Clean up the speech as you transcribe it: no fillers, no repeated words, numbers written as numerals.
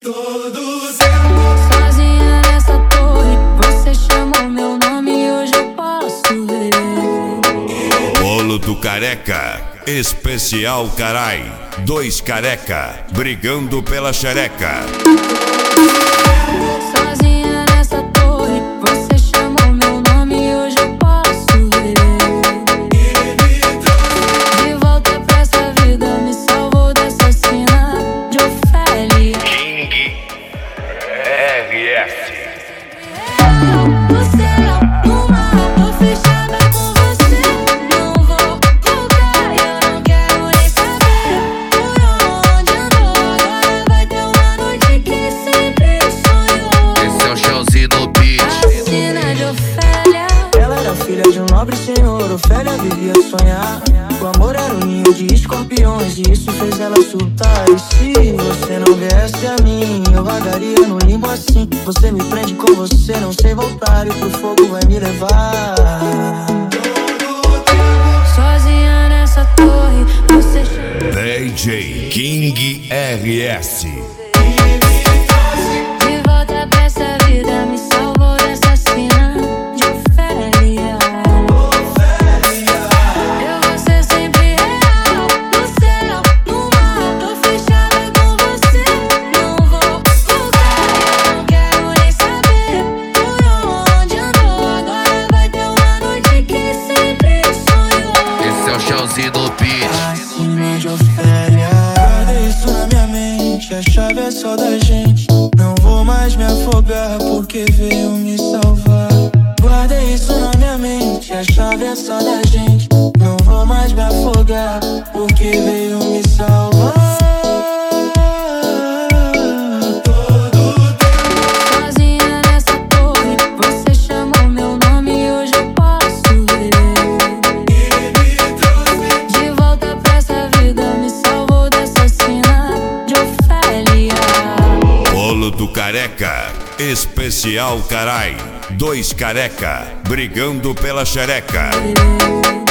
Sozinha nessa torre, você chamou meu nome e hoje eu posso ver. Bolo do Careca, especial carai. 2 careca, brigando pela xereca. Sozinha nessa torre, você chamou meu nome e hoje eu posso ver. De volta pra essa vida, me salvou dessa cena de Ofélia. King RS. No céu, no mar, tô fechada com você. Não vou voltar, eu não quero nem saber por onde andou. Agora vai ter uma noite que sempre sonhou. Esse é o Chelsea no beat. A cena de Ofélia. Ela era filha de um nobre senhor, Ofélia vivia a sonhar. O amor era um ninho de escorpiões e isso fez ela surtar. E se você não viesse a mim, eu vagaria no limbo assim. Você me prende com você, não sei voltar e pro fogo vai me levar. Sozinha nessa torre, você chama. DJ King RS. De volta pra essa vida, me salvou dessa cena de Ofélia. Eu vou ser sempre real, no céu, no mar. Tô fechada com você, não vou voltar. Eu não quero nem saber por onde andou. Agora vai ter uma noite que sempre sonhou. Esse é o Chelsea no beat. Cena de Ofélia. Guarda isso na minha mente, a chave é só da gente. Não vou mais me afogar porque veio me salvar. Guarda isso na minha mente, a chave é só da gente. Não vou mais me afogar porque veio me salvar. Sozinha nessa torre, você chamou meu nome e hoje eu posso ver. De volta pra essa vida, me salvou dessa cena de Ofélia. Bolo do Careca, especial carai. 2 careca, brigando pela xereca.